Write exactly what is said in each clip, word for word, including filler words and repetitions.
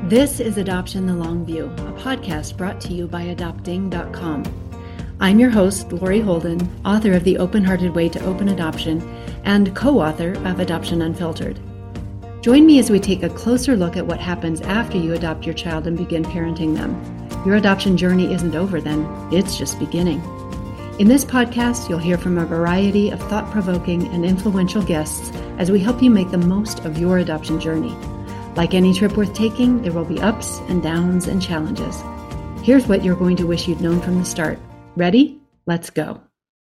This is Adoption the Long View, a podcast brought to you by adopting dot com. I'm your host, Lori Holden, author of The Open-Hearted Way to Open Adoption and co-author of Adoption Unfiltered. Join me as we take a closer look at what happens after you adopt your child and begin parenting them. Your adoption journey isn't over then, it's just beginning. In this podcast, you'll hear from a variety of thought-provoking and influential guests as we help you make the most of your adoption journey. Like any trip worth taking, there will be ups and downs and challenges. Here's what you're going to wish you'd known from the start. Ready? Let's go.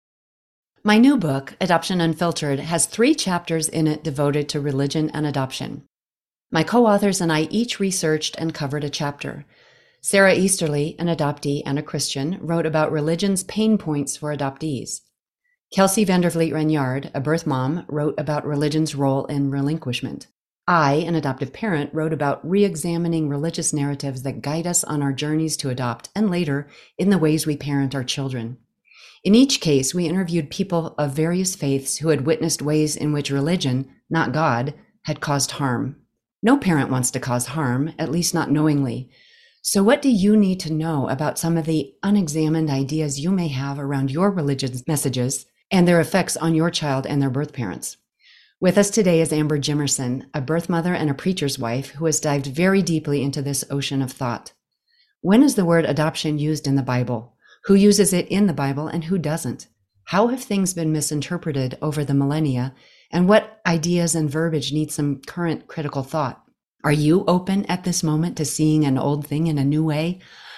My new book, Adoption Unfiltered, has three chapters in it devoted to religion and adoption. My co-authors and I each researched and covered a chapter. Sarah Easterly, an adoptee and a Christian, wrote about religion's pain points for adoptees. Kelsey Vandervliet Renyard, a birth mom, wrote about religion's role in relinquishment. I, an adoptive parent, wrote about re-examining religious narratives that guide us on our journeys to adopt and later in the ways we parent our children. In each case, we interviewed people of various faiths who had witnessed ways in which religion, not God, had caused harm. No parent wants to cause harm, at least not knowingly. So what do you need to know about some of the unexamined ideas you may have around your religious messages and their effects on your child and their birth parents? With us today is Amber Jimerson, a birth mother and a preacher's wife who has dived very deeply into this ocean of thought. When is the word adoption used in the Bible? Who uses it in the Bible and who doesn't? How have things been misinterpreted over the millennia? And what ideas and verbiage need some current critical thought? Are you open at this moment to seeing an old thing in a new way?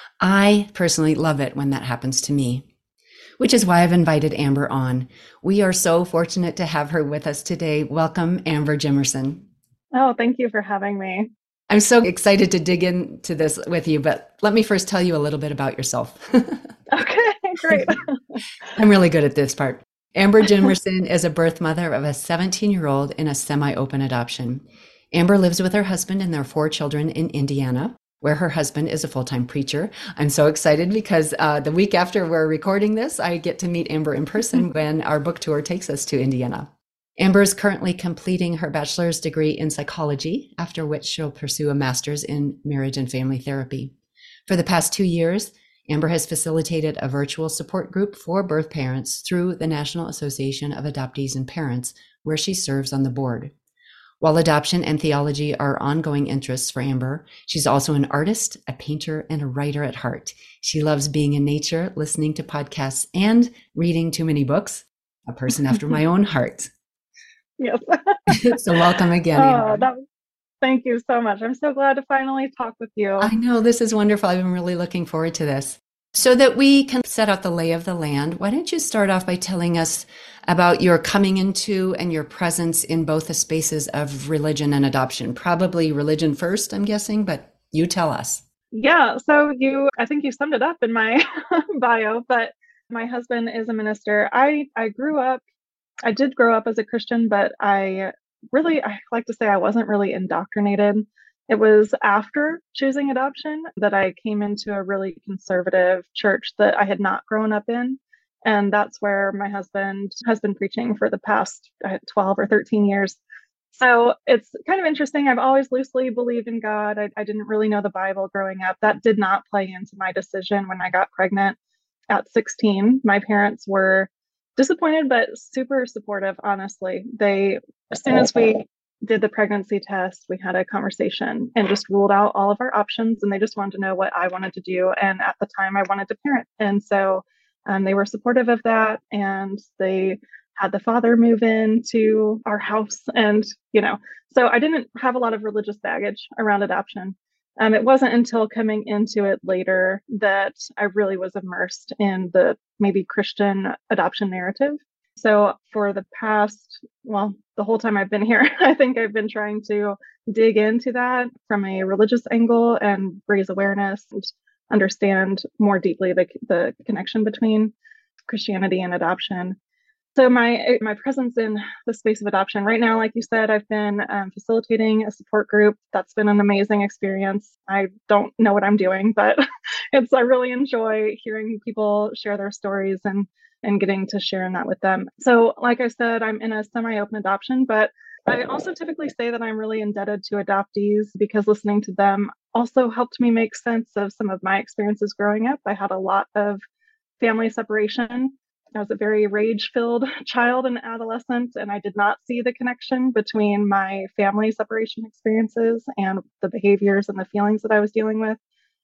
I personally love it when that happens to me, which is why I've invited Amber on. We are so fortunate to have her with us today. Welcome, Amber Jimerson. Oh, thank you for having me. I'm so excited to dig into this with you, but let me first tell you a little bit about yourself. Okay, great. I'm really good at this part. Amber Jimerson is a birth mother of a seventeen-year-old in a semi-open adoption. Amber lives with her husband and their four children in Indiana, where her husband is a full-time preacher. I'm so excited because uh, the week after we're recording this, I get to meet Amber in person when our book tour takes us to Indiana. Amber is currently completing her bachelor's degree in psychology, after which she'll pursue a master's in marriage and family therapy. For the past two years, Amber has facilitated a virtual support group for birth parents through the National Association of Adoptees and Parents, where she serves on the board. While adoption and theology are ongoing interests for Amber, she's also an artist, a painter, and a writer at heart. She loves being in nature, listening to podcasts, and reading too many books. A person after my own heart. Yes. So welcome again, oh, Amber. That, thank you so much. I'm so glad to finally talk with you. I know, this is wonderful. I've been really looking forward to this. So that we can set out the lay of the land, why don't you start off by telling us about your coming into and your presence in both the spaces of religion and adoption? Probably religion first, I'm guessing, but you tell us. Yeah, so you, I think you summed it up in my bio, but my husband is a minister. I, I grew up, I did grow up as a Christian, but I really, I like to say I wasn't really indoctrinated. It was after choosing adoption that I came into a really conservative church that I had not grown up in. And that's where my husband has been preaching for the past twelve or thirteen years. So it's kind of interesting. I've always loosely believed in God. I, I didn't really know the Bible growing up. That did not play into my decision when I got pregnant at sixteen. My parents were disappointed, but super supportive, honestly. They, as soon as we did the pregnancy test, we had a conversation and just ruled out all of our options. And they just wanted to know what I wanted to do. And at the time I wanted to parent. And so um, they were supportive of that. And they had the father move into our house. And, you know, so I didn't have a lot of religious baggage around adoption. Um, it wasn't until coming into it later that I really was immersed in the maybe Christian adoption narrative. So for the past, well, the whole time I've been here, I think I've been trying to dig into that from a religious angle and raise awareness and understand more deeply the, the connection between Christianity and adoption. So my my presence in the space of adoption right now, like you said, I've been um, facilitating a support group. That's been an amazing experience. I don't know what I'm doing, but it's I really enjoy hearing people share their stories and and getting to share in that with them. So like I said, I'm in a semi-open adoption, but I also typically say that I'm really indebted to adoptees because listening to them also helped me make sense of some of my experiences growing up. I had a lot of family separation. I was a very rage-filled child and adolescent, and I did not see the connection between my family separation experiences and the behaviors and the feelings that I was dealing with.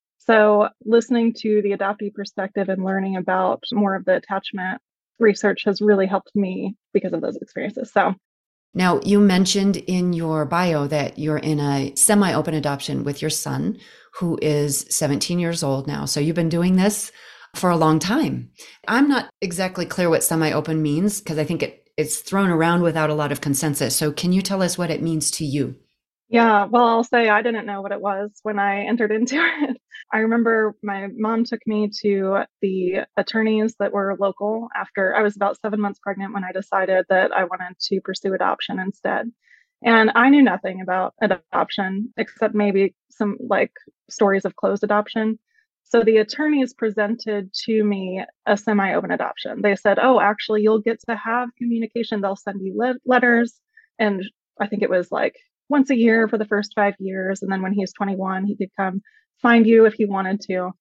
So listening to the adoptee perspective and learning about more of the attachment research has really helped me because of those experiences. So now, you mentioned in your bio that you're in a semi-open adoption with your son, who is seventeen years old now. So you've been doing this for a long time. I'm not exactly clear what semi-open means because I think it, it's thrown around without a lot of consensus. So can you tell us what it means to you? Yeah, well, I'll say I didn't know what it was when I entered into it. I remember my mom took me to the attorneys that were local after I was about seven months pregnant when I decided that I wanted to pursue adoption instead. And I knew nothing about adoption except maybe some like stories of closed adoption. So the attorneys presented to me a semi-open adoption. They said, oh, actually, you'll get to have communication. They'll send you le- letters. And I think it was like once a year for the first five years. And then when he's twenty-one, he could come find you if he wanted to.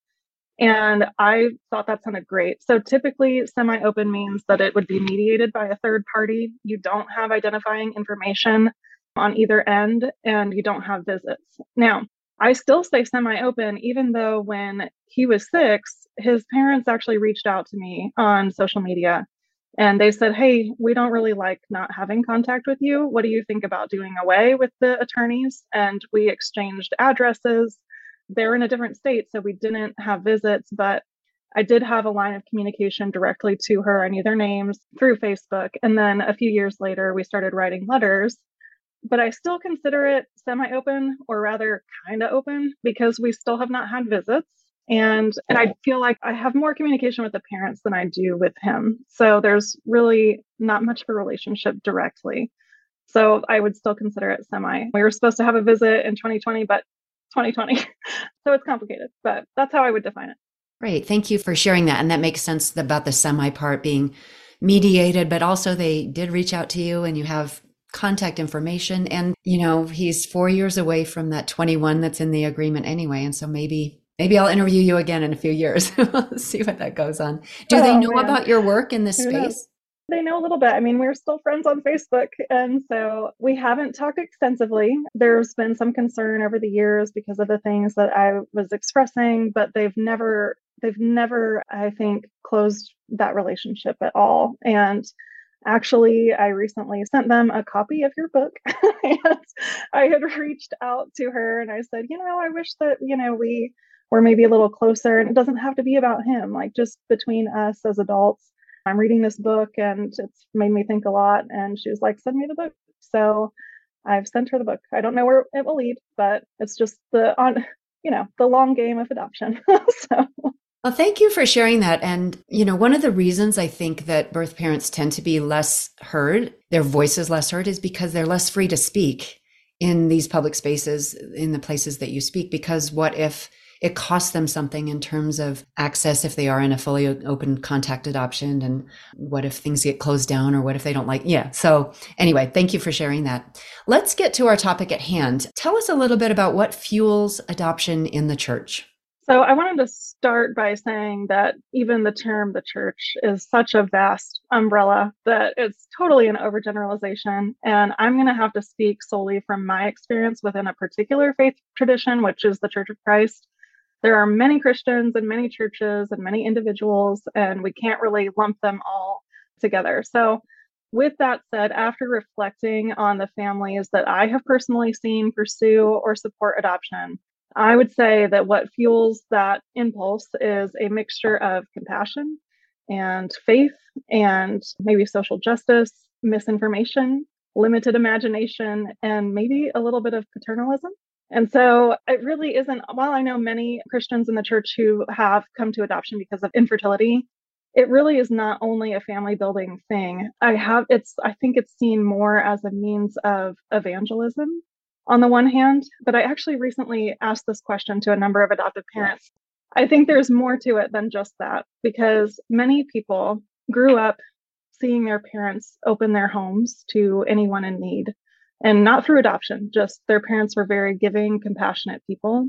And I thought that sounded great. So typically semi-open means that it would be mediated by a third party. You don't have identifying information on either end and you don't have visits. Now, I still say semi-open, even though when he was six, his parents actually reached out to me on social media and they said, hey, we don't really like not having contact with you. What do you think about doing away with the attorneys? And we exchanged addresses. They're in a different state, so we didn't have visits, but I did have a line of communication directly to her. I knew their names through Facebook. And then a few years later, we started writing letters. But I still consider it semi-open, or rather kind of open, because we still have not had visits. And, and I feel like I have more communication with the parents than I do with him. So there's really not much of a relationship directly. So I would still consider it semi. We were supposed to have a visit in twenty twenty, but twenty twenty. So it's complicated, but that's how I would define it. Great. Thank you for sharing that. And that makes sense about the semi part being mediated, but also they did reach out to you and you have contact information. And, you know, he's four years away from that twenty-one that's in the agreement anyway. And so maybe, maybe I'll interview you again in a few years. See what that goes on. Do oh, they know man. about your work in this Who space? Knows? They know a little bit. I mean, we're still friends on Facebook. And so we haven't talked extensively. There's been some concern over the years because of the things that I was expressing, but they've never, they've never, I think, closed that relationship at all. And actually, I recently sent them a copy of your book. And I had reached out to her and I said, you know, I wish that, you know, we were maybe a little closer, and it doesn't have to be about him, like just between us as adults. I'm reading this book and it's made me think a lot. And she was like, send me the book. So I've sent her the book. I don't know where it will lead, but it's just the on, you know, the long game of adoption. So. Well, thank you for sharing that. And, you know, one of the reasons I think that birth parents tend to be less heard, their voices less heard, is because they're less free to speak in these public spaces, in the places that you speak, because what if it costs them something in terms of access if they are in a fully open contact adoption, and what if things get closed down, or what if they don't like, yeah. So anyway, thank you for sharing that. Let's get to our topic at hand. Tell us a little bit about what fuels adoption in the church. So I wanted to start by saying that even the term the church is such a vast umbrella that it's totally an overgeneralization. And I'm going to have to speak solely from my experience within a particular faith tradition, which is the Church of Christ. There are many Christians and many churches and many individuals, and we can't really lump them all together. So with that said, after reflecting on the families that I have personally seen pursue or support adoption, I would say that what fuels that impulse is a mixture of compassion and faith and maybe social justice, misinformation, limited imagination, and maybe a little bit of paternalism. And so it really isn't, while I know many Christians in the church who have come to adoption because of infertility, it really is not only a family building thing. I have, it's, I think it's seen more as a means of evangelism on the one hand, but I actually recently asked this question to a number of adoptive parents. I think there's more to it than just that, because many people grew up seeing their parents open their homes to anyone in need. And not through adoption, just their parents were very giving, compassionate people.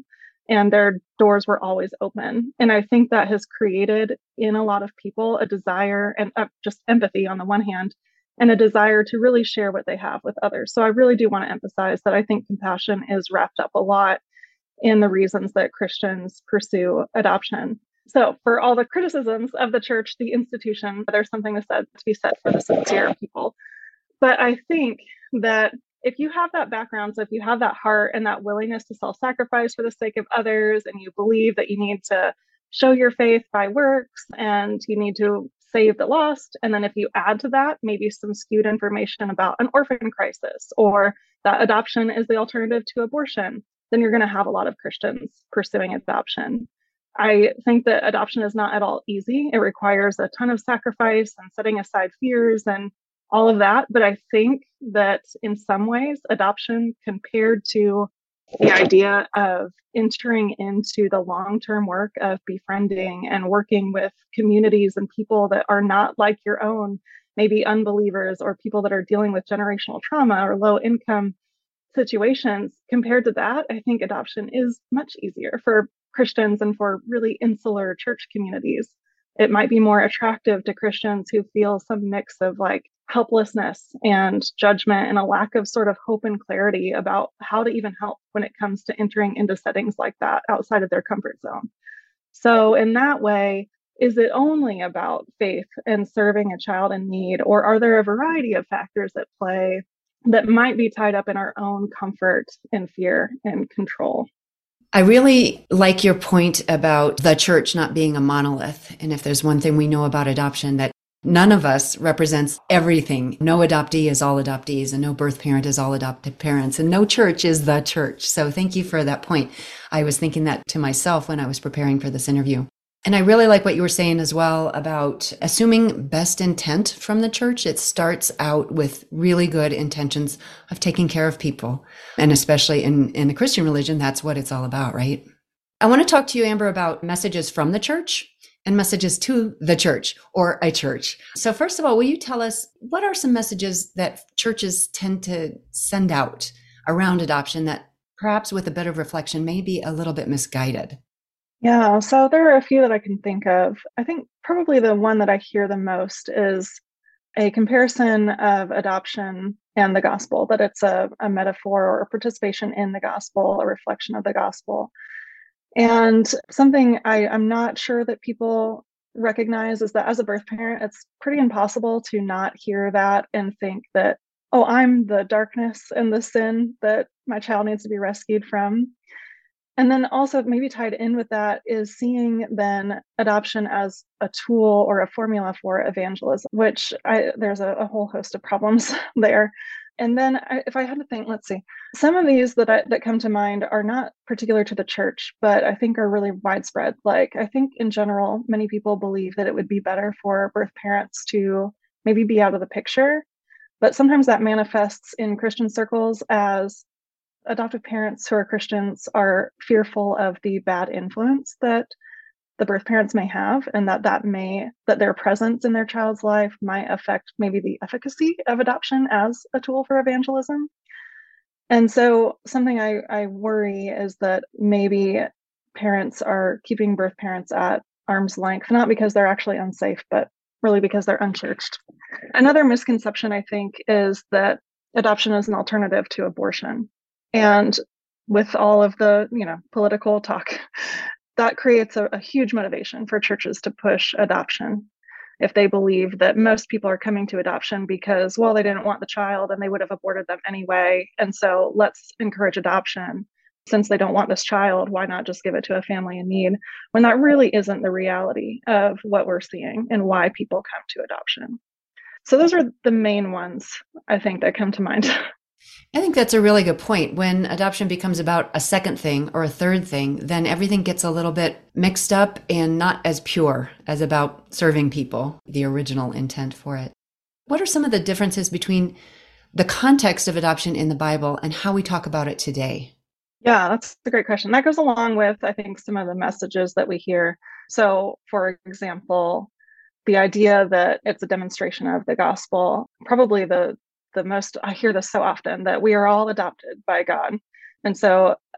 and their doors were always open. And I think that has created in a lot of people a desire and uh, just empathy on the one hand, and a desire to really share what they have with others. So I really do want to emphasize that I think compassion is wrapped up a lot in the reasons that Christians pursue adoption. So for all the criticisms of the church, the institution, there's something to, said, to be said for the sincere people. But I think that if you have that background, so if you have that heart and that willingness to self-sacrifice for the sake of others, and you believe that you need to show your faith by works and you need to save the lost, and then if you add to that maybe some skewed information about an orphan crisis or that adoption is the alternative to abortion, then you're going to have a lot of Christians pursuing adoption. I think that adoption is not at all easy. It requires a ton of sacrifice and setting aside fears and all of that. But I think that in some ways, adoption compared to the idea of entering into the long-term work of befriending and working with communities and people that are not like your own, maybe unbelievers or people that are dealing with generational trauma or low income situations, compared to that, I think adoption is much easier for Christians and for really insular church communities. It might be more attractive to Christians who feel some mix of like helplessness and judgment and a lack of sort of hope and clarity about how to even help when it comes to entering into settings like that outside of their comfort zone. So in that way, is it only about faith and serving a child in need, or are there a variety of factors at play that might be tied up in our own comfort and fear and control? I really like your point about the church not being a monolith. And if there's one thing we know about adoption, that none of us represents everything. No adoptee is all adoptees, and no birth parent is all adopted parents, and no church is the church. So thank you for that point. I was thinking that to myself when I was preparing for this interview. And I really like what you were saying as well about assuming best intent from the church. It starts out with really good intentions of taking care of people. And especially in, in the Christian religion, that's what it's all about, right? I want to talk to you, Amber, about messages from the church and messages to the church or a church. So first of all, will you tell us what are some messages that churches tend to send out around adoption that perhaps with a bit of reflection may be a little bit misguided? Yeah, so there are a few that I can think of. I think probably the one that I hear the most is a comparison of adoption and the gospel, that it's a, a metaphor or a participation in the gospel, a reflection of the gospel. And something I, I'm not sure that people recognize is that as a birth parent, it's pretty impossible to not hear that and think that, oh, I'm the darkness and the sin that my child needs to be rescued from. And then also maybe tied in with that is seeing then adoption as a tool or a formula for evangelism, which I, there's a, a whole host of problems there. And then I, if I had to think, let's see, some of these that I, that come to mind are not particular to the church, but I think are really widespread. Like I think in general, many people believe that it would be better for birth parents to maybe be out of the picture, but sometimes that manifests in Christian circles as adoptive parents who are Christians are fearful of the bad influence that the birth parents may have, and that that may that their presence in their child's life might affect maybe the efficacy of adoption as a tool for evangelism. And so something I, I worry is that maybe parents are keeping birth parents at arm's length, not because they're actually unsafe, but really because they're unchurched. Another misconception, I think, is that adoption is an alternative to abortion. And with all of the, you know, political talk, that creates a, a huge motivation for churches to push adoption. If they believe that most people are coming to adoption because, well, they didn't want the child and they would have aborted them anyway. And so let's encourage adoption. Since they don't want this child, why not just give it to a family in need? When that really isn't the reality of what we're seeing and why people come to adoption. So those are the main ones, I think, that come to mind. I think that's a really good point. When adoption becomes about a second thing or a third thing, then everything gets a little bit mixed up and not as pure as about serving people, the original intent for it. What are some of the differences between the context of adoption in the Bible and how we talk about it today? Yeah, that's a great question. That goes along with, I think, some of the messages that we hear. So, for example, the idea that it's a demonstration of the gospel, probably the the most, I hear this so often, that we are all adopted by God. And so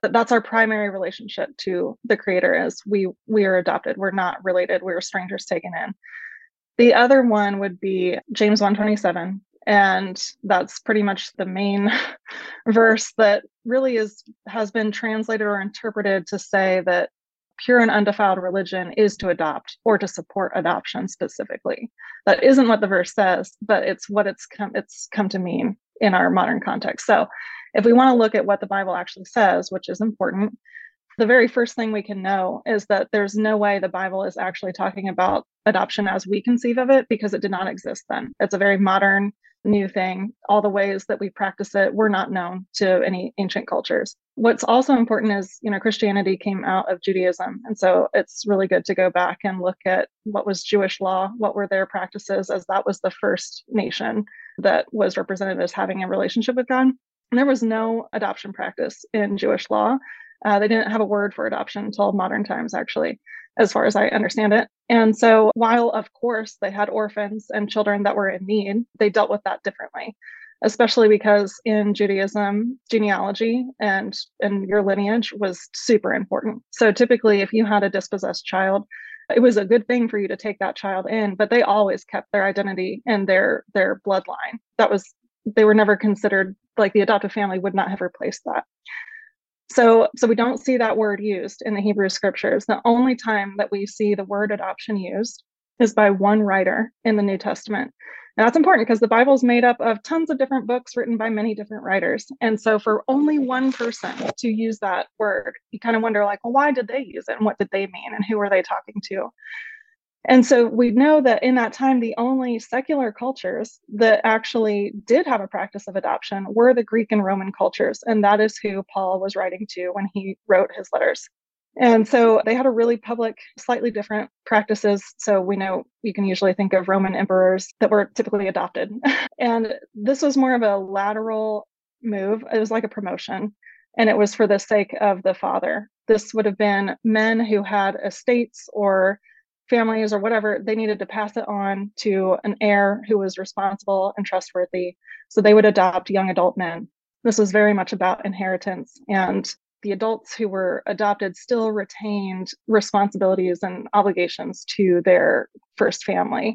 That's our primary relationship to the Creator, is we we are adopted. We're not related. We're strangers taken in. The other one would be James one twenty-seven. And that's pretty much the main verse that really is has been translated or interpreted to say that pure and undefiled religion is to adopt or to support adoption specifically. That isn't what the verse says, but it's what it's come it's come to mean in our modern context. So if we want to look at what the Bible actually says, which is important, the very first thing we can know is that there's no way the Bible is actually talking about adoption as we conceive of it, because it did not exist then. It's a very modern, new thing. All the ways that we practice it were not known to any ancient cultures. What's also important is, you know, Christianity came out of Judaism. And so it's really good to go back and look at what was Jewish law, what were their practices, as that was the first nation that was represented as having a relationship with God. And there was no adoption practice in Jewish law. Uh, they didn't have a word for adoption until modern times, actually, as far as I understand it. And so while, of course, they had orphans and children that were in need, they dealt with that differently, especially because in Judaism, genealogy and, and your lineage was super important. So typically, if you had a dispossessed child, it was a good thing for you to take that child in, but they always kept their identity and their, their bloodline. That was, they were never considered, like the adoptive family would not have replaced that. So, so we don't see that word used in the Hebrew scriptures. The only time that we see the word adoption used is by one writer in the New Testament. And that's important because the Bible is made up of tons of different books written by many different writers. And so for only one person to use that word, you kind of wonder, like, well, why did they use it? And what did they mean? And who were they talking to? And so we know that in that time, the only secular cultures that actually did have a practice of adoption were the Greek and Roman cultures. And that is who Paul was writing to when he wrote his letters. And so they had a really public, slightly different practices. So we know you can usually think of Roman emperors that were typically adopted. And this was more of a lateral move. It was like a promotion. And it was for the sake of the father. This would have been men who had estates or families or whatever. They needed to pass it on to an heir who was responsible and trustworthy. So they would adopt young adult men. This was very much about inheritance. And the adults who were adopted still retained responsibilities and obligations to their first family.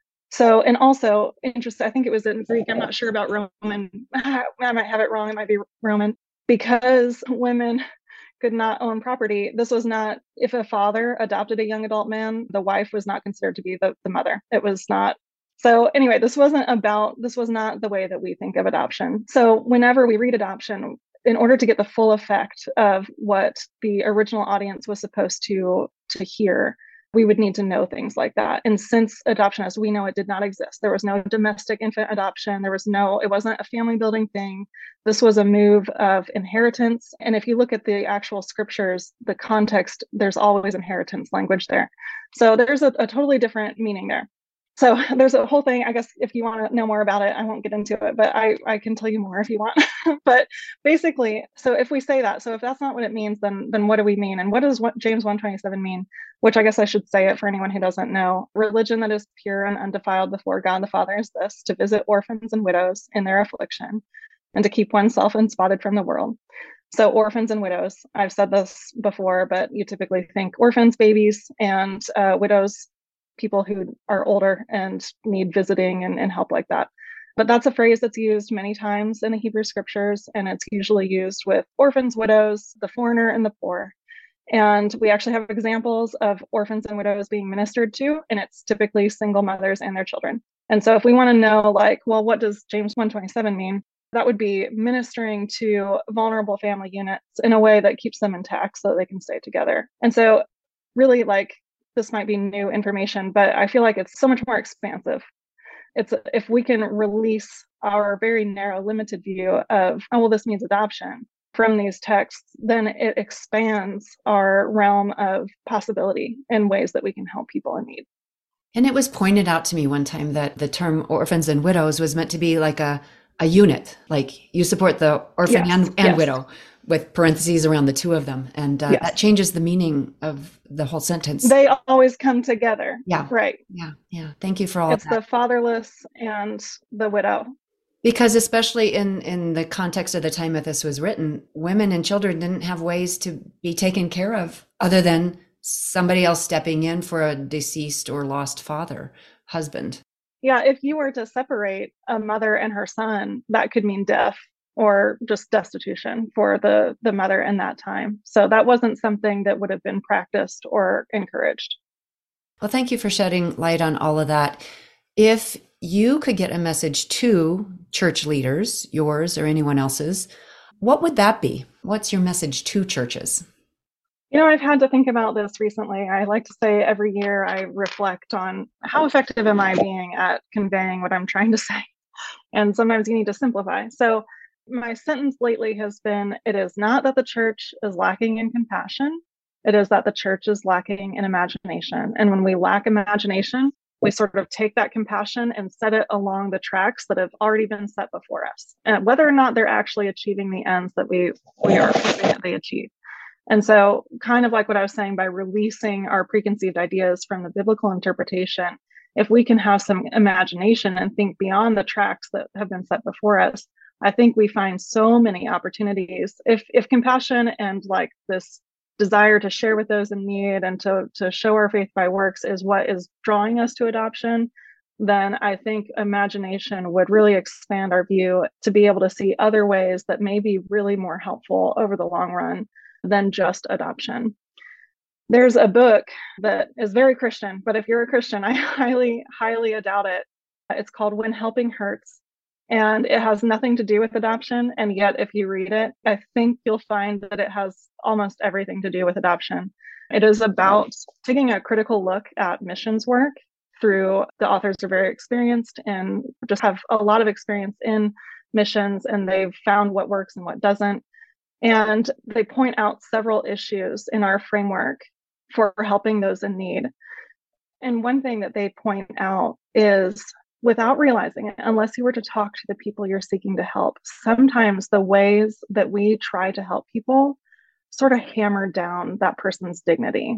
So, and also, interesting, I think it was in Greek, I'm not sure about Roman, I might have it wrong, it might be Roman, because women could not own property. This was not, if a father adopted a young adult man, the wife was not considered to be the, the mother. It was not. So anyway, this wasn't about, this was not the way that we think of adoption. So whenever we read adoption, in order to get the full effect of what the original audience was supposed to, to hear, we would need to know things like that. And since adoption, as we know, it did not exist. There was no domestic infant adoption. There was no, it wasn't a family building thing. This was a move of inheritance. And if you look at the actual scriptures, the context, there's always inheritance language there. So there's a, a totally different meaning there. So there's a whole thing, I guess, if you want to know more about it, I won't get into it, but I, I can tell you more if you want. But basically, so if we say that, so if that's not what it means, then then what do we mean? And what does what James one twenty-seven mean? Which I guess I should say it for anyone who doesn't know. Religion that is pure and undefiled before God the Father is this: to visit orphans and widows in their affliction, and to keep oneself unspotted from the world. So orphans and widows, I've said this before, but you typically think orphans, babies, and uh, widows, people who are older and need visiting and, and help like that. But that's a phrase that's used many times in the Hebrew scriptures, and it's usually used with orphans, widows, the foreigner, and the poor. And we actually have examples of orphans and widows being ministered to, and it's typically single mothers and their children. And so if we want to know, like, well, what does James one twenty-seven mean? That would be ministering to vulnerable family units in a way that keeps them intact so that they can stay together. And so really, like, this might be new information, but I feel like it's so much more expansive. It's if we can release our very narrow, limited view of, oh, well, this means adoption from these texts, then it expands our realm of possibility in ways that we can help people in need. And it was pointed out to me one time that the term orphans and widows was meant to be like a, a unit, like you support the orphan yes, and, and yes. widow, with parentheses around the two of them. And uh, yes. that changes the meaning of the whole sentence. They always come together. Yeah. Right. Yeah. Yeah. Thank you for all it's of that. It's the fatherless and the widow. Because especially in, in the context of the time that this was written, women and children didn't have ways to be taken care of other than somebody else stepping in for a deceased or lost father, husband. Yeah, if you were to separate a mother and her son, that could mean death or just destitution for the, the mother in that time. So that wasn't something that would have been practiced or encouraged. Well, thank you for shedding light on all of that. If you could get a message to church leaders, yours or anyone else's, what would that be? What's your message to churches? You know, I've had to think about this recently. I like to say every year I reflect on how effective am I being at conveying what I'm trying to say. And sometimes you need to simplify. So my sentence lately has been, it is not that the church is lacking in compassion. It is that the church is lacking in imagination. And when we lack imagination, we sort of take that compassion and set it along the tracks that have already been set before us, and whether or not they're actually achieving the ends that we, we are hoping that they achieve. And so, kind of like what I was saying, by releasing our preconceived ideas from the biblical interpretation, if we can have some imagination and think beyond the tracks that have been set before us, I think we find so many opportunities. If if compassion and like this desire to share with those in need and to, to show our faith by works is what is drawing us to adoption, then I think imagination would really expand our view to be able to see other ways that may be really more helpful over the long run than just adoption. There's a book that is very Christian, but if you're a Christian, I highly, highly doubt it. It's called When Helping Hurts, and it has nothing to do with adoption. And yet, if you read it, I think you'll find that it has almost everything to do with adoption. It is about taking a critical look at missions work through, the authors are very experienced and just have a lot of experience in missions, and they've found what works and what doesn't. And they point out several issues in our framework for helping those in need. And one thing that they point out is, without realizing it, unless you were to talk to the people you're seeking to help, sometimes the ways that we try to help people sort of hammer down that person's dignity.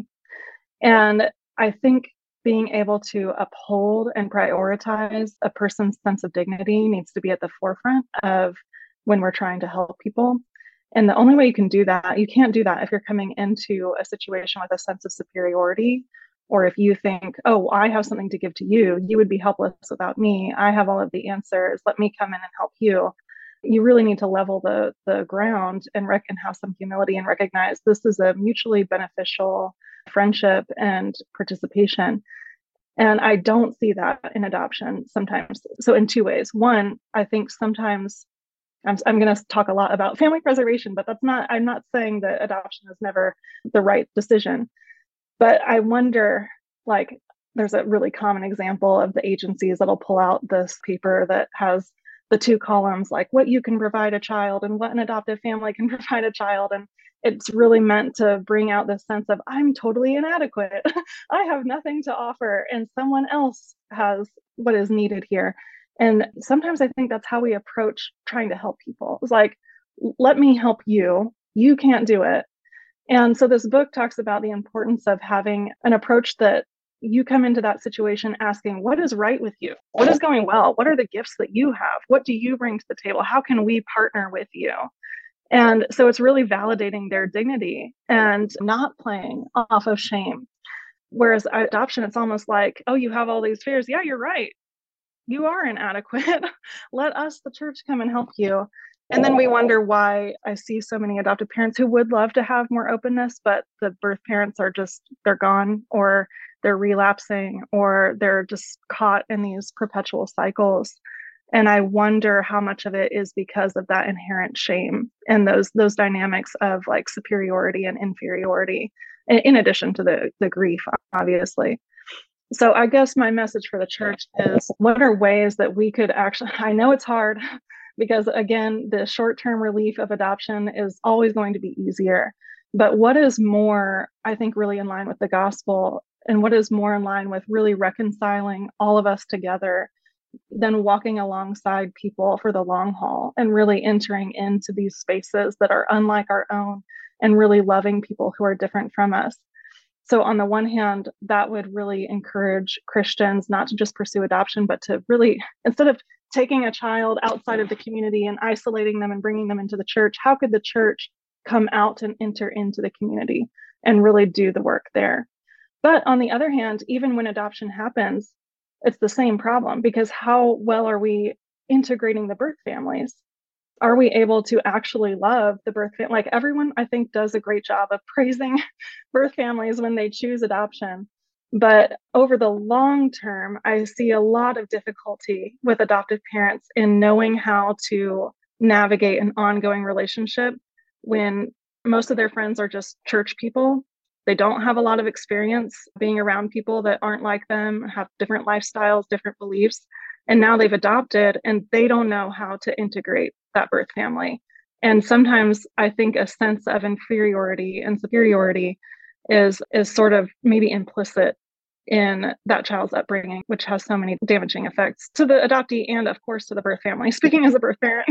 And I think being able to uphold and prioritize a person's sense of dignity needs to be at the forefront of when we're trying to help people. And the only way you can do that, you can't do that if you're coming into a situation with a sense of superiority, or if you think, oh, I have something to give to you, you would be helpless without me, I have all of the answers, let me come in and help you. You really need to level the, the ground and, rec- and have some humility and recognize this is a mutually beneficial friendship and participation. And I don't see that in adoption sometimes. So in two ways. One, I think sometimes I'm, I'm going to talk a lot about family preservation, but that's not, I'm not saying that adoption is never the right decision. But I wonder, like, there's a really common example of the agencies that'll pull out this paper that has the two columns, like what you can provide a child and what an adoptive family can provide a child. And it's really meant to bring out this sense of, I'm totally inadequate. I have nothing to offer, and someone else has what is needed here. And sometimes I think that's how we approach trying to help people. It's like, let me help you. You can't do it. And so this book talks about the importance of having an approach that you come into that situation asking, what is right with you? What is going well? What are the gifts that you have? What do you bring to the table? How can we partner with you? And so it's really validating their dignity and not playing off of shame. Whereas adoption, it's almost like, oh, you have all these fears. Yeah, you're right. You are inadequate. Let us, the church, come and help you. And then we wonder why I see so many adoptive parents who would love to have more openness, but the birth parents are just, they're gone, or they're relapsing, or they're just caught in these perpetual cycles. And I wonder how much of it is because of that inherent shame and those those dynamics of like superiority and inferiority, in addition to the, the grief, obviously. So I guess my message for the church is, what are ways that we could actually, I know it's hard because again, the short-term relief of adoption is always going to be easier, but what is more, I think, really in line with the gospel, and what is more in line with really reconciling all of us together than walking alongside people for the long haul and really entering into these spaces that are unlike our own and really loving people who are different from us. So on the one hand, that would really encourage Christians not to just pursue adoption, but to really, instead of taking a child outside of the community and isolating them and bringing them into the church, how could the church come out and enter into the community and really do the work there? But on the other hand, even when adoption happens, it's the same problem, because how well are we integrating the birth families? Are we able to actually love the birth family? Like, everyone, I think, does a great job of praising birth families when they choose adoption. But over the long term, I see a lot of difficulty with adoptive parents in knowing how to navigate an ongoing relationship when most of their friends are just church people. They don't have a lot of experience being around people that aren't like them, have different lifestyles, different beliefs. And now they've adopted and they don't know how to integrate that birth family. And sometimes I think a sense of inferiority and superiority is is sort of maybe implicit in that child's upbringing, which has so many damaging effects to the adoptee and, of course, to the birth family, speaking as a birth parent.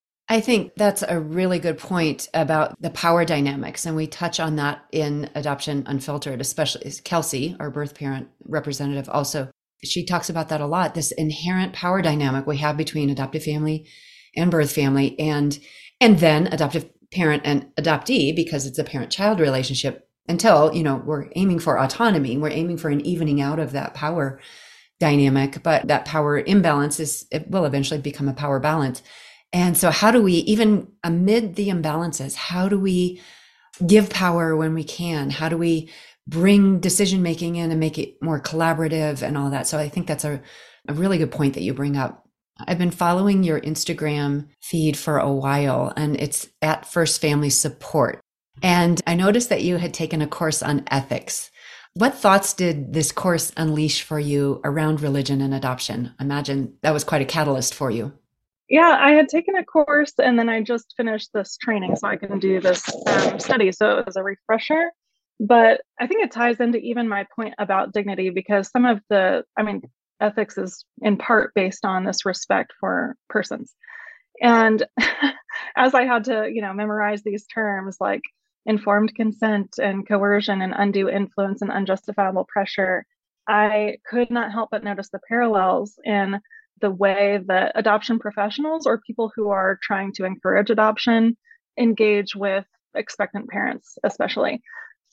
I think that's a really good point about the power dynamics. And we touch on that in Adoption Unfiltered, especially Kelsey, our birth parent representative, also. She talks about that a lot, this inherent power dynamic we have between adoptive family and birth family, and and then adoptive parent and adoptee, because it's a parent-child relationship, until, you know, we're aiming for autonomy. We're aiming for an evening out of that power dynamic, but that power imbalance is, it will eventually become a power balance. And so how do we, even amid the imbalances, how do we give power when we can? How do we bring decision-making in and make it more collaborative and all that? So I think that's a, a really good point that you bring up. I've been following your Instagram feed for a while, and it's at First Family Support. And I noticed that you had taken a course on ethics. What thoughts did this course unleash for you around religion and adoption? I imagine that was quite a catalyst for you. Yeah, I had taken a course and then I just finished this training so I can do this um, study. So it was a refresher. But I think it ties into even my point about dignity, because some of the, I mean, ethics is in part based on this respect for persons. And as I had to, you know, memorize these terms like informed consent and coercion and undue influence and unjustifiable pressure, I could not help but notice the parallels in the way that adoption professionals or people who are trying to encourage adoption engage with expectant parents, especially.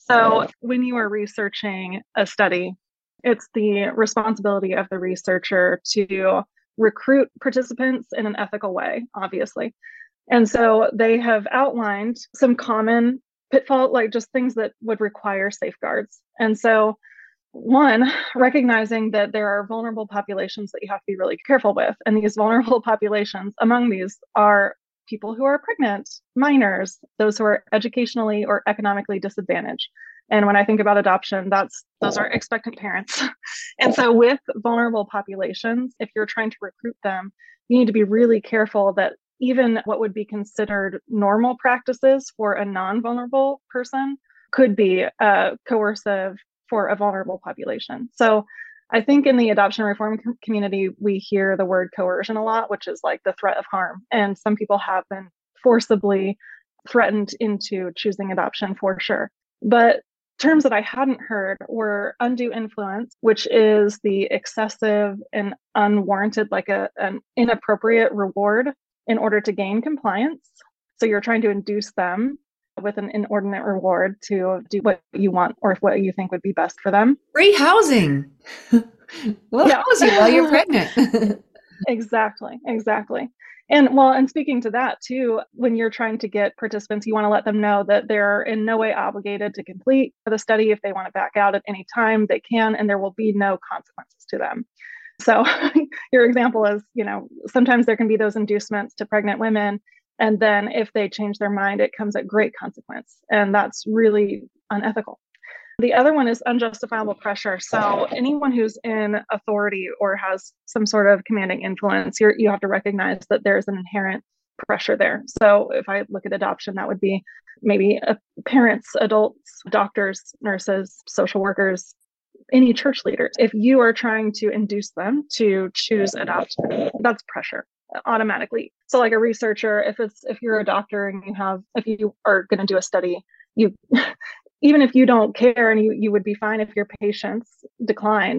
So when you are researching a study, it's the responsibility of the researcher to recruit participants in an ethical way, obviously. And so they have outlined some common pitfalls, like just things that would require safeguards. And so one, recognizing that there are vulnerable populations that you have to be really careful with. And these vulnerable populations, among these are people who are pregnant, minors, those who are educationally or economically disadvantaged. And when I think about adoption, that's those are expectant parents. And so with vulnerable populations, if you're trying to recruit them, you need to be really careful that even what would be considered normal practices for a non-vulnerable person could be uh, coercive for a vulnerable population. So I think in the adoption reform com- community, we hear the word coercion a lot, which is like the threat of harm. And some people have been forcibly threatened into choosing adoption for sure. But terms that I hadn't heard were undue influence, which is the excessive and unwarranted, like a, an inappropriate reward in order to gain compliance. So you're trying to induce them with an inordinate reward to do what you want or what you think would be best for them. Free housing. We'll Yeah. house you while you're pregnant. Exactly, exactly. And well, and speaking to that too, when you're trying to get participants, you want to let them know that they're in no way obligated to complete the study. If they want to back out at any time, they can, and there will be no consequences to them. So your example is, you know, sometimes there can be those inducements to pregnant women. And then if they change their mind, it comes at great consequence. And that's really unethical. The other one is unjustifiable pressure. So anyone who's in authority or has some sort of commanding influence, you're, you have to recognize that there's an inherent pressure there. So if I look at adoption, that would be maybe uh, parents, adults, doctors, nurses, social workers, any church leaders. If you are trying to induce them to choose adoption, that's pressure automatically. So like a researcher, if it's if you're a doctor and you have, if you are going to do a study, you even if you don't care and you, you would be fine if your patients declined,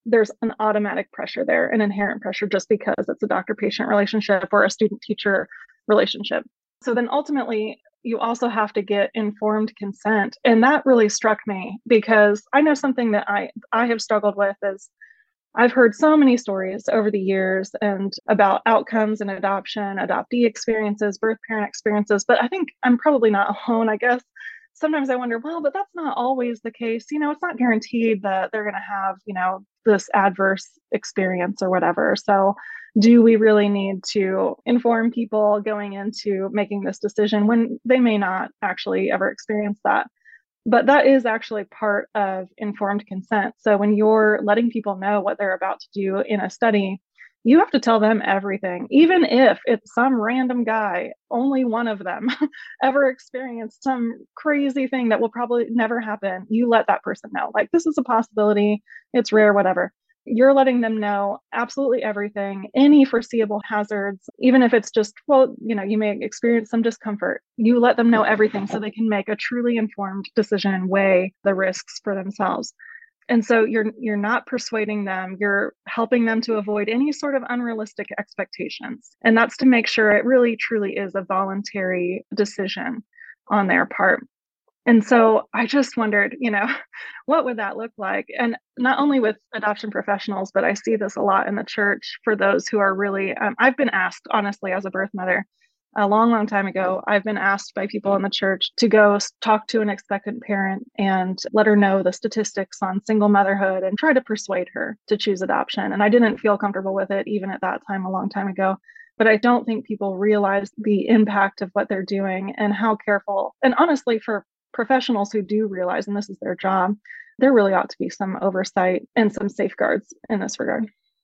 there's an automatic pressure there, an inherent pressure, just because it's a doctor-patient relationship or a student-teacher relationship. So then ultimately, you also have to get informed consent. And that really struck me because I know something that I, I have struggled with is I've heard so many stories over the years and about outcomes in adoption, adoptee experiences, birth parent experiences, but I think I'm probably not alone, I guess. Sometimes I wonder, well, but that's not always the case. You know, it's not guaranteed that they're going to have, you know, this adverse experience or whatever. So do we really need to inform people going into making this decision when they may not actually ever experience that? But that is actually part of informed consent. So when you're letting people know what they're about to do in a study, you have to tell them everything, even if it's some random guy, only one of them ever experienced some crazy thing that will probably never happen. You let that person know, like, this is a possibility, it's rare, whatever. You're letting them know absolutely everything, any foreseeable hazards, even if it's just, well, you know, you may experience some discomfort. You let them know everything so they can make a truly informed decision and weigh the risks for themselves. And so you're you're not persuading them, you're helping them to avoid any sort of unrealistic expectations. And that's to make sure it really truly is a voluntary decision on their part. And so I just wondered, you know, what would that look like? And not only with adoption professionals, but I see this a lot in the church for those who are really, um, I've been asked, honestly, as a birth mother, a long, long time ago, I've been asked by people in the church to go talk to an expectant parent and let her know the statistics on single motherhood and try to persuade her to choose adoption. And I didn't feel comfortable with it, even at that time, a long time ago. But I don't think people realize the impact of what they're doing and how careful, and honestly, for professionals who do realize, and this is their job, there really ought to be some oversight and some safeguards in this regard.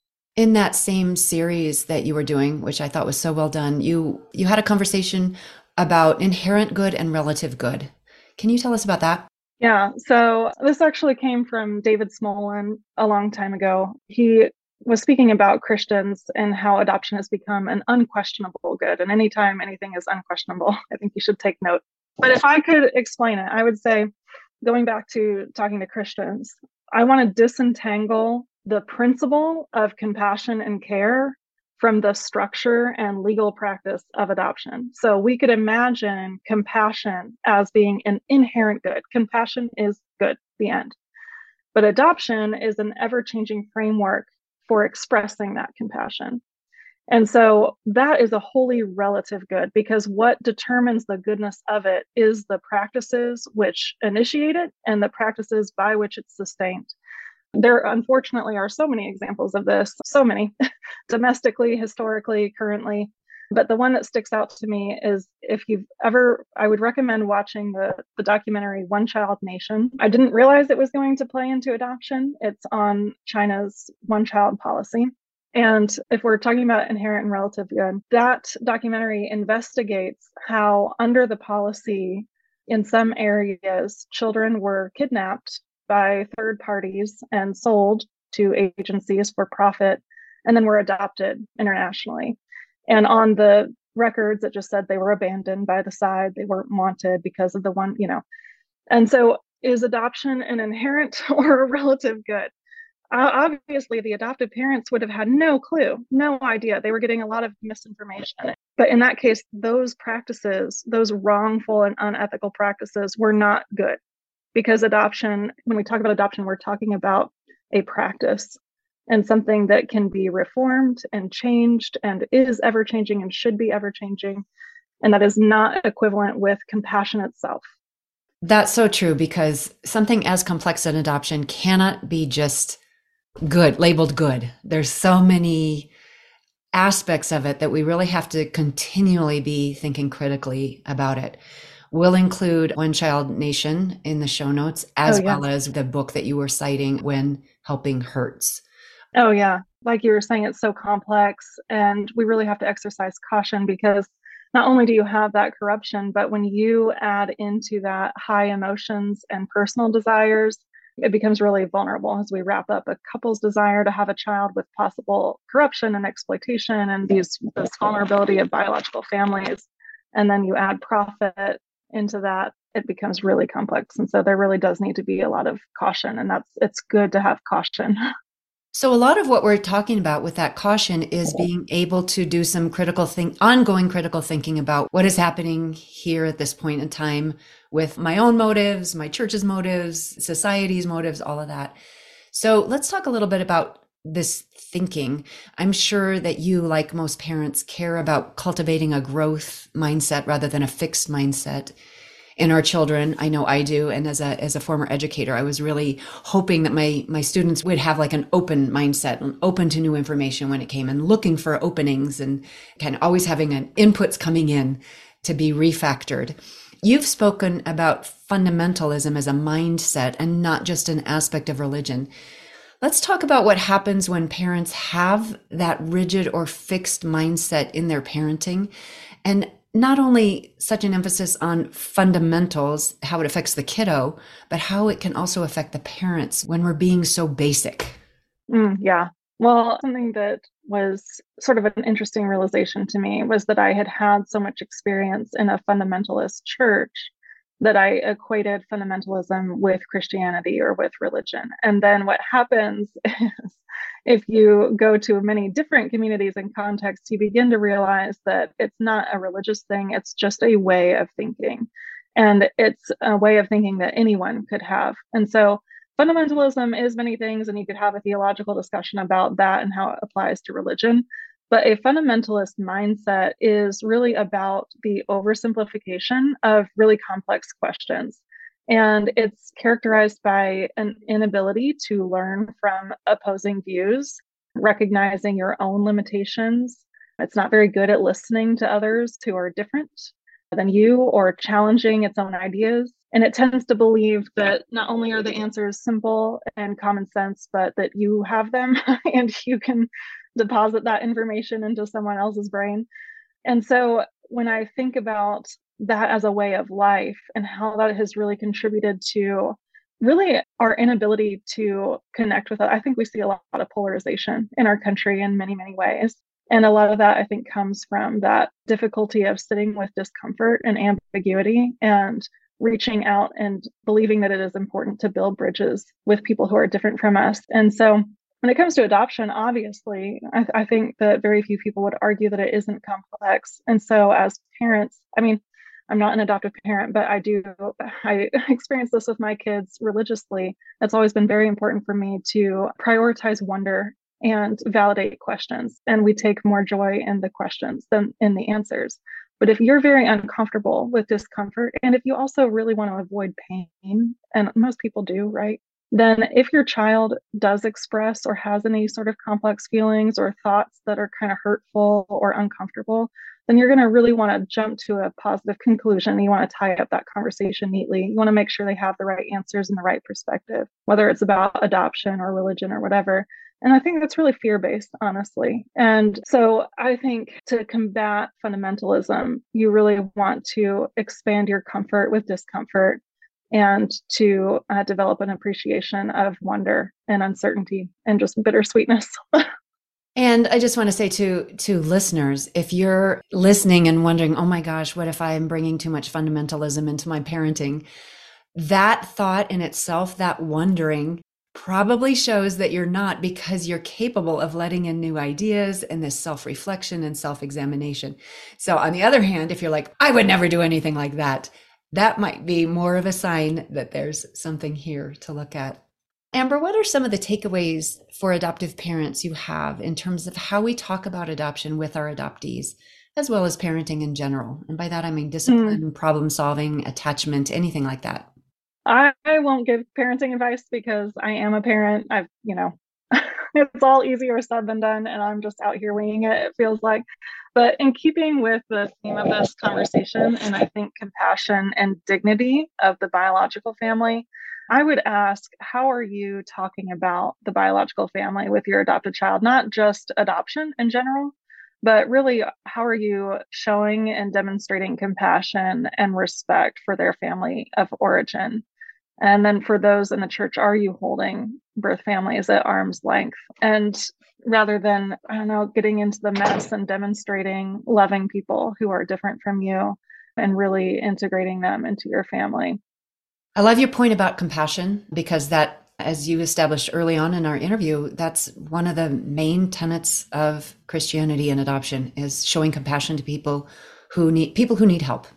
In that same series that you were doing, which I thought was so well done, you you had a conversation about inherent good and relative good. Can you tell us about that? Yeah, so this actually came from David Smolin a long time ago. He was speaking about Christians and how adoption has become an unquestionable good. And anytime anything is unquestionable, I think you should take note. But if I could explain it, I would say, going back to talking to Christians, I want to disentangle the principle of compassion and care from the structure and legal practice of adoption. So we could imagine compassion as being an inherent good. Compassion is good, the end. But adoption is an ever-changing framework for expressing that compassion. And so that is a wholly relative good, because what determines the goodness of it is the practices which initiate it and the practices by which it's sustained. There, unfortunately, are so many examples of this, so many, domestically, historically, currently. But the one that sticks out to me is, if you've ever, I would recommend watching the, the documentary One Child Nation. I didn't realize it was going to play into adoption. It's on China's one child policy. And if we're talking about inherent and relative good, that documentary investigates how, under the policy, in some areas, children were kidnapped by third parties and sold to agencies for profit, and then were adopted internationally. And on the records, it just said they were abandoned by the side, they weren't wanted because of the one, you know. And so is adoption an inherent or a relative good? Uh, obviously, the adoptive parents would have had no clue, no idea. They were getting a lot of misinformation. But in that case, those practices, those wrongful and unethical practices, were not good. Because adoption, when we talk about adoption, we're talking about a practice and something that can be reformed and changed and is ever changing and should be ever changing. And that is not equivalent with compassion itself. That's so true, because something as complex as adoption cannot be just good, labeled good. There's so many aspects of it that we really have to continually be thinking critically about it. We'll include One Child Nation in the show notes, as oh, yeah. well as the book that you were citing, When Helping Hurts. Oh, yeah. Like you were saying, it's so complex, and we really have to exercise caution, because not only do you have that corruption, but when you add into that high emotions and personal desires, it becomes really vulnerable as we wrap up a couple's desire to have a child with possible corruption and exploitation and these this vulnerability of biological families. And then you add profit into that, it becomes really complex. And so there really does need to be a lot of caution, and that's it's good to have caution. So a lot of what we're talking about with that caution is being able to do some critical think, ongoing critical thinking about what is happening here at this point in time with my own motives, my church's motives, society's motives, all of that. So let's talk a little bit about this thinking. I'm sure that you, like most parents, care about cultivating a growth mindset rather than a fixed mindset in our children. I know I do. And as a as a former educator, I was really hoping that my my students would have like an open mindset and open to new information when it came, and looking for openings and kind of always having an inputs coming in to be refactored. You've spoken about fundamentalism as a mindset and not just an aspect of religion. Let's talk about what happens when parents have that rigid or fixed mindset in their parenting, and not only such an emphasis on fundamentals, how it affects the kiddo, but how it can also affect the parents when we're being so basic. Mm, yeah. Well, something that was sort of an interesting realization to me was that I had had so much experience in a fundamentalist church that I equated fundamentalism with Christianity or with religion. And then what happens is, if you go to many different communities and contexts, you begin to realize that it's not a religious thing, it's just a way of thinking. And it's a way of thinking that anyone could have. And so fundamentalism is many things, and you could have a theological discussion about that and how it applies to religion. But a fundamentalist mindset is really about the oversimplification of really complex questions. And it's characterized by an inability to learn from opposing views, recognizing your own limitations. It's not very good at listening to others who are different than you or challenging its own ideas. And it tends to believe that not only are the answers simple and common sense, but that you have them and you can deposit that information into someone else's brain. And so when I think about that as a way of life and how that has really contributed to really our inability to connect with it, I think we see a lot of polarization in our country in many, many ways. And a lot of that, I think, comes from that difficulty of sitting with discomfort and ambiguity and reaching out and believing that it is important to build bridges with people who are different from us. And so when it comes to adoption, obviously, I, I think that very few people would argue that it isn't complex. And so as parents, I mean, I'm not an adoptive parent, but I do, I experience this with my kids religiously. It's always been very important for me to prioritize wonder and validate questions. And we take more joy in the questions than in the answers. But if you're very uncomfortable with discomfort, and if you also really want to avoid pain, and most people do, right? Then if your child does express or has any sort of complex feelings or thoughts that are kind of hurtful or uncomfortable, then you're going to really want to jump to a positive conclusion. You want to tie up that conversation neatly. You want to make sure they have the right answers and the right perspective, whether it's about adoption or religion or whatever. And I think that's really fear-based, honestly. And so I think to combat fundamentalism, you really want to expand your comfort with discomfort and to uh, develop an appreciation of wonder and uncertainty and just bittersweetness. And I just want to say to to listeners, if you're listening and wondering, oh my gosh, what if I'm bringing too much fundamentalism into my parenting? That thought in itself, that wondering, probably shows that you're not, because you're capable of letting in new ideas and this self-reflection and self-examination. So on the other hand, if you're like, I would never do anything like that, that might be more of a sign that there's something here to look at. Amber, what are some of the takeaways for adoptive parents you have in terms of how we talk about adoption with our adoptees, as well as parenting in general? And by that, I mean discipline, mm. problem solving, attachment, anything like that. I, I won't give parenting advice because I am a parent. I've, you know, it's all easier said than done, and I'm just out here winging it, it feels like. But in keeping with the theme of this conversation, and I think compassion and dignity of the biological family, I would ask, how are you talking about the biological family with your adopted child? Not just adoption in general, but really, how are you showing and demonstrating compassion and respect for their family of origin? And then for those in the church, are you holding birth families at arm's length? And rather than, I don't know, getting into the mess and demonstrating loving people who are different from you and really integrating them into your family. I love your point about compassion, because that As you established early on in our interview, that's one of the main tenets of Christianity and adoption is showing compassion to people who need people who need help.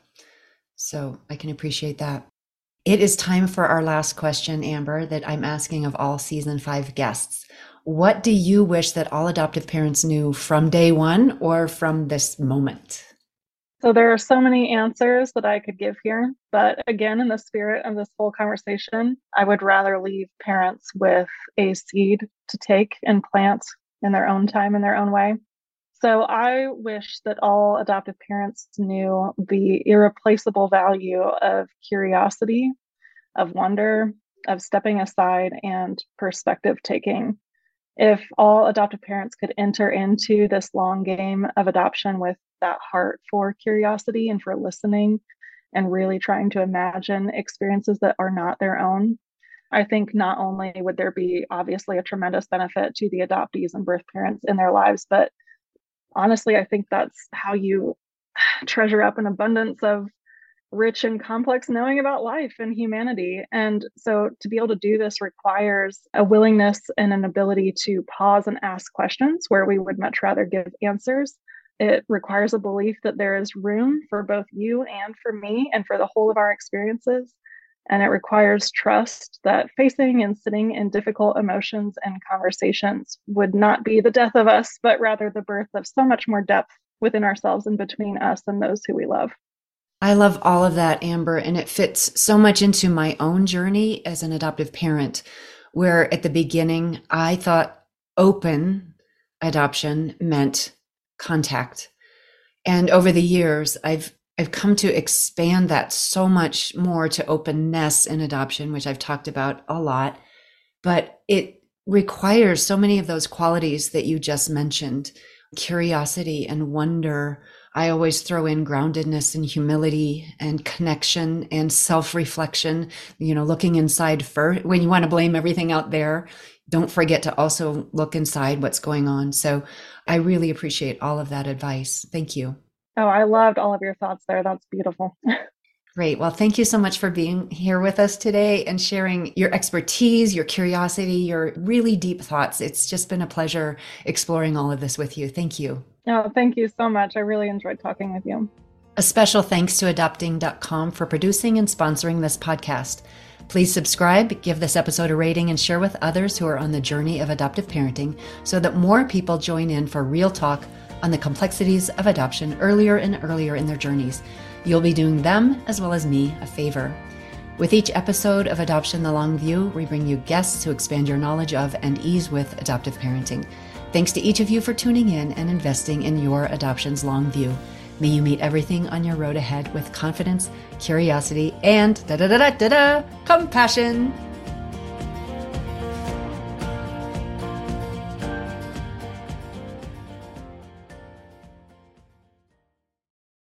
So I can appreciate that. It is time for our last question, Amber, that I'm asking of all season five guests. What do you wish that all adoptive parents knew from day one or from this moment? So there are so many answers that I could give here, but again, in the spirit of this whole conversation, I would rather leave parents with a seed to take and plant in their own time, in their own way. So I wish that all adoptive parents knew the irreplaceable value of curiosity, of wonder, of stepping aside, and perspective taking. If all adoptive parents could enter into this long game of adoption with that heart for curiosity and for listening and really trying to imagine experiences that are not their own, I think not only would there be obviously a tremendous benefit to the adoptees and birth parents in their lives, but honestly, I think that's how you treasure up an abundance of rich and complex knowing about life and humanity. And so to be able to do this requires a willingness and an ability to pause and ask questions where we would much rather give answers. It requires a belief that there is room for both you and for me and for the whole of our experiences. And it requires trust that facing and sitting in difficult emotions and conversations would not be the death of us, but rather the birth of so much more depth within ourselves and between us and those who we love. I love all of that, Amber, and it fits so much into my own journey as an adoptive parent, where at the beginning I thought open adoption meant contact. And over the years, I've I've come to expand that so much more to openness in adoption, which I've talked about a lot, but it requires so many of those qualities that you just mentioned, curiosity and wonder. I always throw in groundedness and humility and connection and self-reflection, you know, looking inside first. When you want to blame everything out there, don't forget to also look inside what's going on. So I really appreciate all of that advice. Thank you. Oh, I loved all of your thoughts there. That's beautiful. Great. Well, thank you so much for being here with us today and sharing your expertise, your curiosity, your really deep thoughts. It's just been a pleasure exploring all of this with you. Thank you. Oh, thank you so much. I really enjoyed talking with you. A special thanks to adopting dot com for producing and sponsoring this podcast. Please subscribe, give this episode a rating, and share with others who are on the journey of adoptive parenting so that more people join in for real talk on the complexities of adoption earlier and earlier in their journeys. You'll be doing them, as well as me, a favor. With each episode of Adoption the Long View, we bring you guests who expand your knowledge of and ease with adoptive parenting. Thanks to each of you for tuning in and investing in your adoption's long view. May you meet everything on your road ahead with confidence, curiosity, and da-da-da-da-da-da, compassion.